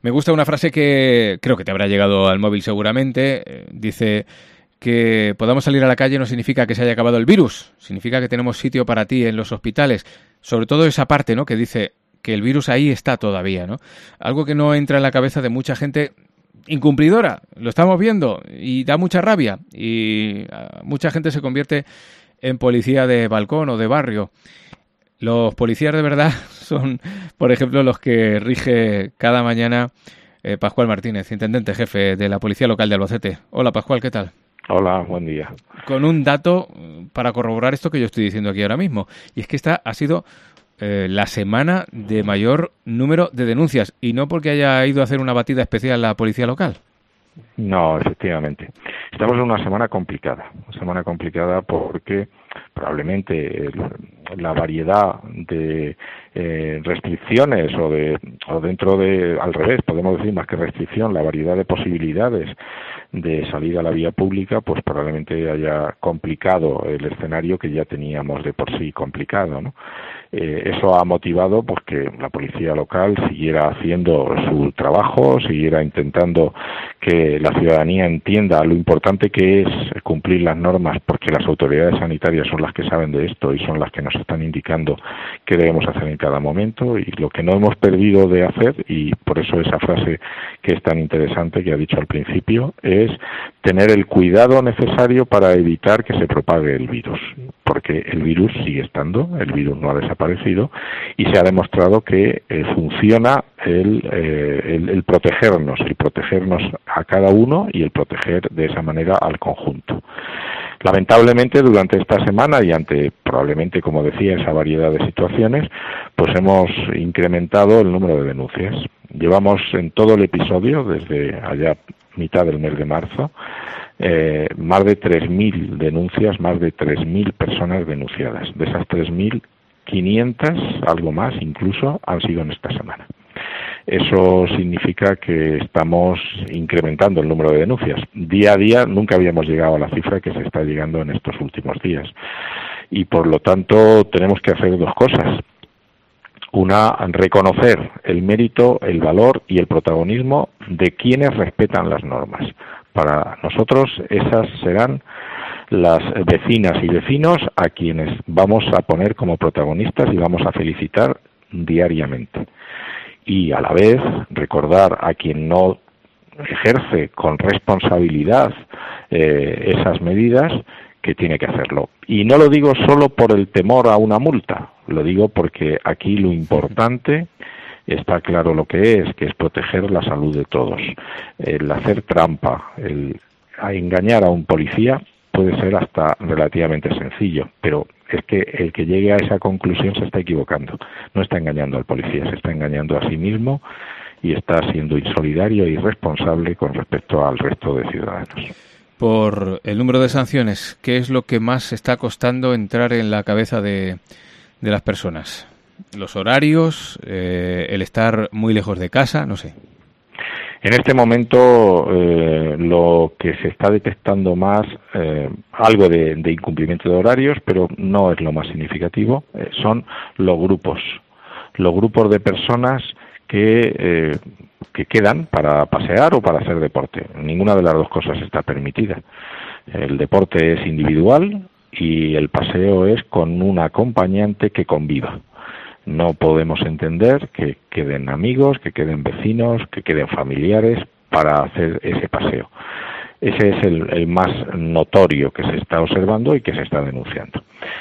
Me gusta una frase que creo que te habrá llegado al móvil seguramente. Dice que podamos salir a la calle no significa que se haya acabado el virus, significa que tenemos sitio para ti en los hospitales. Sobre todo esa parte, ¿no?, que dice que el virus ahí está todavía, ¿no? Algo que no entra en la cabeza de mucha gente incumplidora, lo estamos viendo y da mucha rabia, y mucha gente se convierte en policía de balcón o de barrio. Los policías de verdad son, por ejemplo, los que rige cada mañana Pascual Martínez, intendente jefe de la Policía Local de Albacete. Hola, Pascual, ¿qué tal? Hola, buen día. Con un dato para corroborar esto que yo estoy diciendo aquí ahora mismo, y es que esta ha sido la semana de mayor número de denuncias, y no porque haya ido a hacer una batida especial la Policía Local. No, efectivamente. Estamos en una semana complicada porque probablemente la variedad de restricciones o dentro de, al revés, podemos decir más que restricción, la variedad de posibilidades de salir a la vía pública, pues probablemente haya complicado el escenario que ya teníamos de por sí complicado, ¿no? Eso ha motivado pues que la policía local siguiera haciendo su trabajo, siguiera intentando que la ciudadanía entienda lo importante que es cumplir las normas, porque las autoridades sanitarias son las que saben de esto y son las que nos están indicando qué debemos hacer en cada momento, y lo que no hemos perdido de hacer, y por eso esa frase que es tan interesante que ha dicho al principio, es tener el cuidado necesario para evitar que se propague el virus, porque el virus sigue estando, el virus no ha desaparecido, y se ha demostrado que funciona el protegernos a cada uno y el proteger de esa manera al conjunto. Lamentablemente, durante esta semana y ante probablemente, como decía, esa variedad de situaciones, pues hemos incrementado el número de denuncias. Llevamos en todo el episodio, desde allá mitad del mes de marzo, más de 3.000 denuncias, más de 3.000 personas denunciadas. De esas 3.500, algo más incluso, han sido en esta semana. Eso significa que estamos incrementando el número de denuncias. Día a día nunca habíamos llegado a la cifra que se está llegando en estos últimos días. Y por lo tanto tenemos que hacer dos cosas. Una, reconocer el mérito, el valor y el protagonismo de quienes respetan las normas. Para nosotros esas serán las vecinas y vecinos a quienes vamos a poner como protagonistas y vamos a felicitar diariamente. Y a la vez recordar a quien no ejerce con responsabilidad esas medidas, que tiene que hacerlo. Y no lo digo solo por el temor a una multa, lo digo porque aquí lo importante está claro lo que es proteger la salud de todos. El hacer trampa, el engañar a un policía puede ser hasta relativamente sencillo, pero es que el que llegue a esa conclusión se está equivocando. No está engañando al policía, se está engañando a sí mismo y está siendo insolidario e irresponsable con respecto al resto de ciudadanos. Por el número de sanciones, ¿qué es lo que más está costando entrar en la cabeza de las personas? ¿Los horarios? ¿El estar muy lejos de casa? No sé. En este momento lo que se está detectando más, algo de incumplimiento de horarios, pero no es lo más significativo, son los grupos de personas que quedan para pasear o para hacer deporte. Ninguna de las dos cosas está permitida. El deporte es individual y el paseo es con un acompañante que conviva. No podemos entender que queden amigos, que queden vecinos, que queden familiares para hacer ese paseo. Ese es el más notorio que se está observando y que se está denunciando.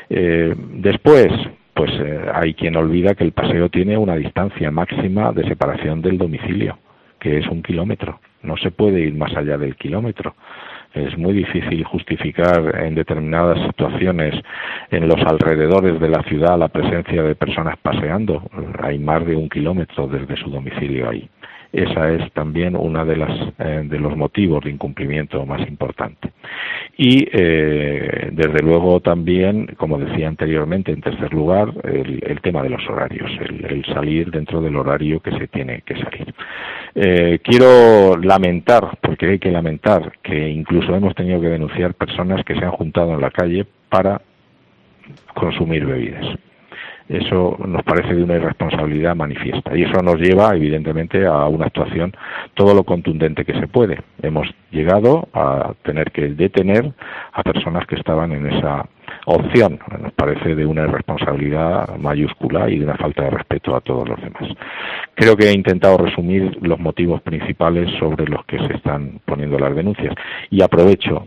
Después, pues hay quien olvida que el paseo tiene una distancia máxima de separación del domicilio, que es 1 kilómetro. No se puede ir más allá del kilómetro. Es muy difícil justificar en determinadas situaciones en los alrededores de la ciudad la presencia de personas paseando. Hay más de 1 kilómetro desde su domicilio ahí. Esa es también una de los motivos de incumplimiento más importante. Y desde luego también, como decía anteriormente, en tercer lugar, el tema de los horarios, el salir dentro del horario que se tiene que salir. Quiero lamentar, porque hay que lamentar, que incluso hemos tenido que denunciar personas que se han juntado en la calle para consumir bebidas. eso nos parece de una irresponsabilidad manifiesta, y eso nos lleva evidentemente a una actuación todo lo contundente que se puede. Hemos llegado a tener que detener a personas que estaban en esa opción. Nos parece de una irresponsabilidad mayúscula y de una falta de respeto a todos los demás. Creo que he intentado resumir los motivos principales sobre los que se están poniendo las denuncias, y aprovecho,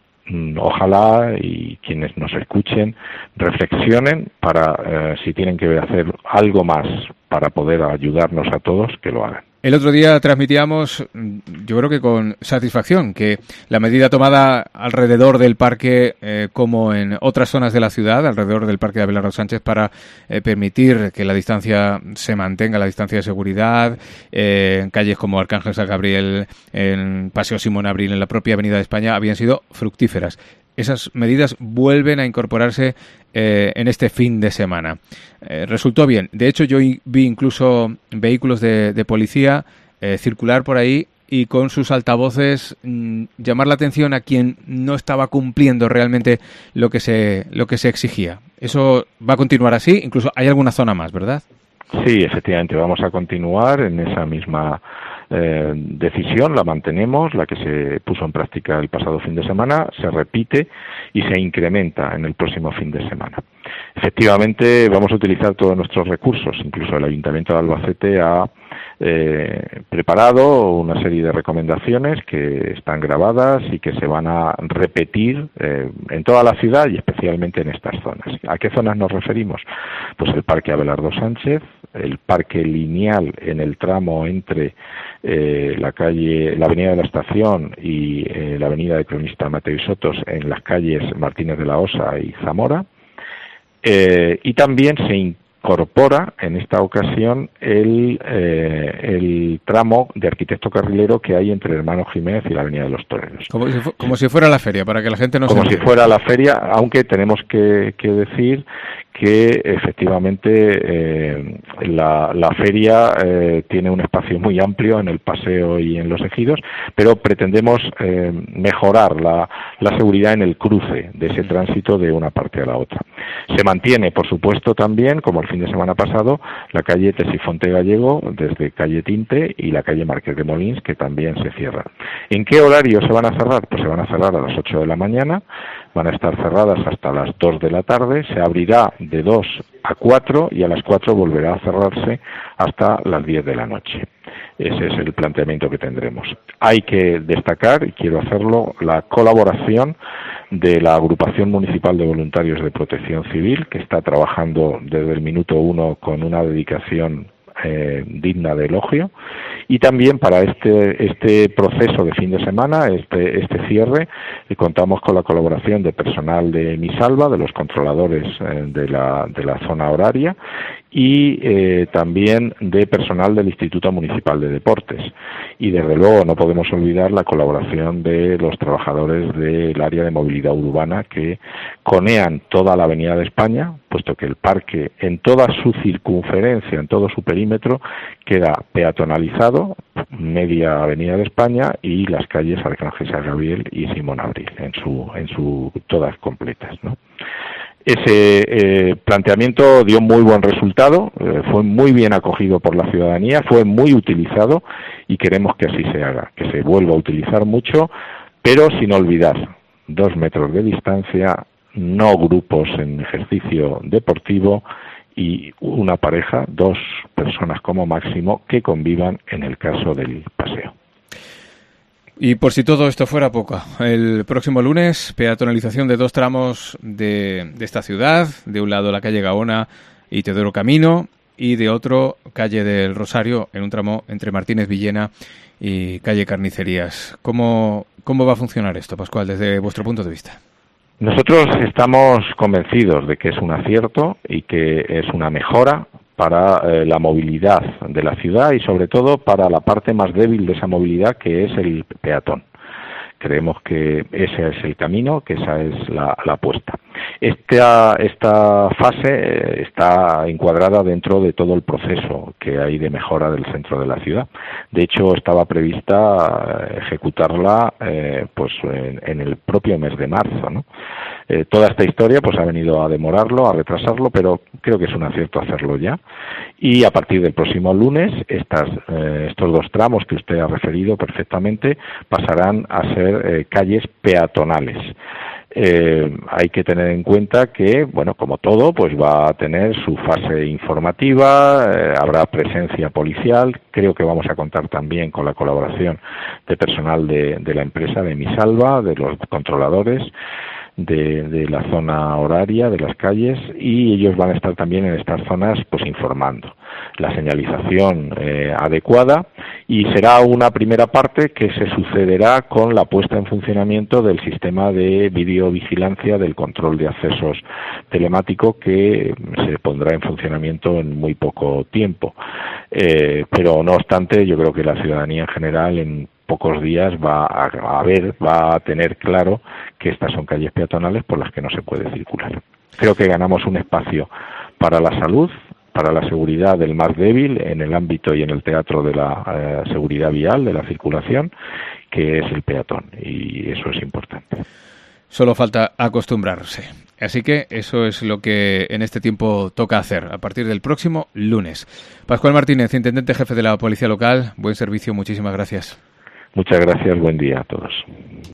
ojalá y quienes nos escuchen reflexionen para si tienen que hacer algo más para poder ayudarnos a todos, que lo hagan. El otro día transmitíamos, yo creo que con satisfacción, que la medida tomada alrededor del parque, como en otras zonas de la ciudad, alrededor del parque de Abelardo Sánchez, para permitir que la distancia se mantenga, la distancia de seguridad, en calles como Arcángel San Gabriel, en Paseo Simón Abril, en la propia Avenida de España, habían sido fructíferas. Esas medidas vuelven a incorporarse en este fin de semana. Resultó bien. De hecho, yo vi incluso vehículos de policía circular por ahí y con sus altavoces llamar la atención a quien no estaba cumpliendo realmente lo que se exigía. Eso va a continuar así. Incluso hay alguna zona más, ¿verdad? Sí, efectivamente, vamos a continuar en esa misma decisión, la mantenemos, la que se puso en práctica el pasado fin de semana, se repite y se incrementa en el próximo fin de semana. Efectivamente, vamos a utilizar todos nuestros recursos, incluso el Ayuntamiento de Albacete ha preparado una serie de recomendaciones que están grabadas y que se van a repetir en toda la ciudad y especialmente en estas zonas. ¿A qué zonas nos referimos? Pues el Parque Abelardo Sánchez, el Parque Lineal en el tramo entre la Avenida de la Estación y la Avenida de Cronista Mateo y Sotos en las calles Martínez de la Osa y Zamora, y también se incorpora en esta ocasión el tramo de Arquitecto Carrilero que hay entre Hermano Jiménez y la Avenida de los Toreros. Como si fuera la feria, para que la gente no se... Como si fuera la feria, aunque tenemos que decir que efectivamente la feria tiene un espacio muy amplio en el paseo y en los ejidos, pero pretendemos mejorar la seguridad en el cruce de ese tránsito de una parte a la otra. Se mantiene, por supuesto, también, como el fin de semana pasado, la calle Tesifonte Gallego desde calle Tinte y la calle Marqués de Molins, que también se cierran. ¿En qué horario se van a cerrar? Pues se van a cerrar a las 8 de la mañana, van a estar cerradas hasta las 2 de la tarde, se abrirá de 2 a 4 y a las 4 volverá a cerrarse hasta las 10 de la noche. Ese es el planteamiento que tendremos. Hay que destacar, y quiero hacerlo, la colaboración de la Agrupación Municipal de Voluntarios de Protección Civil, que está trabajando desde el minuto 1 con una dedicación digna de elogio, y también para este proceso de fin de semana, este cierre, contamos con la colaboración de personal de Misalva, de los controladores de la zona horaria, y también de personal del Instituto Municipal de Deportes. Y desde luego no podemos olvidar la colaboración de los trabajadores del área de movilidad urbana que conean toda la Avenida de España, puesto que el parque en toda su circunferencia, en todo su perímetro, queda peatonalizado, media Avenida de España y las calles Arcángel San Gabriel y Simón Abril, en su todas completas, ¿no? Ese planteamiento dio muy buen resultado, fue muy bien acogido por la ciudadanía, fue muy utilizado y queremos que así se haga, que se vuelva a utilizar mucho, pero sin olvidar 2 metros de distancia, no grupos en ejercicio deportivo y una pareja, 2 personas como máximo, que convivan en el caso del paseo. Y por si todo esto fuera poco, el próximo lunes, peatonalización de 2 tramos de esta ciudad, de un lado la calle Gaona y Teodoro Camino, y de otro calle del Rosario, en un tramo entre Martínez Villena y calle Carnicerías. ¿Cómo va a funcionar esto, Pascual, desde vuestro punto de vista? Nosotros estamos convencidos de que es un acierto y que es una mejora para la movilidad de la ciudad y sobre todo para la parte más débil de esa movilidad, que es el peatón. Creemos que ese es el camino, que esa es la apuesta. Esta fase está encuadrada dentro de todo el proceso que hay de mejora del centro de la ciudad. De hecho, estaba prevista ejecutarla en el propio mes de marzo, ¿no? Toda esta historia pues ha venido a demorarlo, a retrasarlo, pero creo que es un acierto hacerlo ya. Y a partir del próximo lunes, estos dos tramos que usted ha referido perfectamente pasarán a ser calles peatonales. Hay que tener en cuenta que, bueno, como todo, pues va a tener su fase informativa, habrá presencia policial. Creo que vamos a contar también con la colaboración de personal de la empresa, de Misalva, de los controladores de la zona horaria de las calles, y ellos van a estar también en estas zonas pues informando la señalización adecuada, y será una primera parte que se sucederá con la puesta en funcionamiento del sistema de videovigilancia del control de accesos telemático, que se pondrá en funcionamiento en muy poco tiempo, pero no obstante yo creo que la ciudadanía en general en pocos días va a tener claro que estas son calles peatonales por las que no se puede circular. Creo que ganamos un espacio para la salud, para la seguridad del más débil en el ámbito y en el teatro de la seguridad vial, de la circulación, que es el peatón, y eso es importante. Solo falta acostumbrarse. Así que eso es lo que en este tiempo toca hacer, a partir del próximo lunes. Pascual Martínez, intendente jefe de la Policía Local, buen servicio, muchísimas gracias. Muchas gracias, buen día a todos.